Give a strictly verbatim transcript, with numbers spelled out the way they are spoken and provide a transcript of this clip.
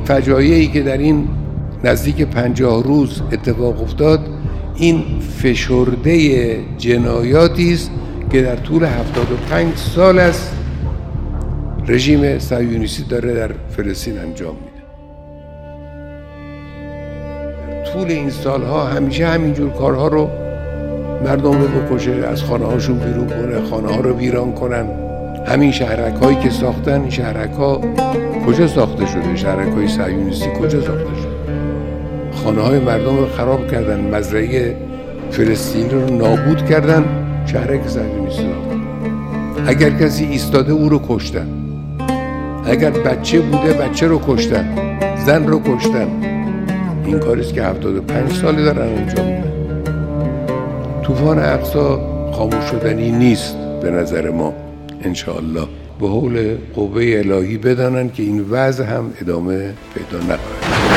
فجایعی که در این نزدیک پنجاه روز اتفاق افتاد، این فشرده جنایاتی است که در طول هفتاد و پنج سال است رژیم صهیونیستی داره در فلسطین انجام میده. طول این سالها همیشه همینجور کارها رو مردم رو بکشه، از خانه هاشون بیرون کنه، خانه ها رو ویران کنن. همین شهرک هایی که ساختن، این شهرک ها کجا ساخته شده؟ شهرک های صهیونیستی کجا ساخته شده؟ خانه های مردم رو خراب کردن، مزرعه فلسطین رو نابود کردن، شهرک صهیونیستی ساختن. اگر کسی ایستاده او رو کشتن، اگر بچه بوده بچه رو کشتن، زن رو کشتن. این کاریست که هفتاد و پنج ساله دارن انجام میدن. طوفان اقصی خاموش شدنی نیست به نظر ما. انشاءالله به حول قوه الهی بدانن که این وضع هم ادامه پیدا نکنه.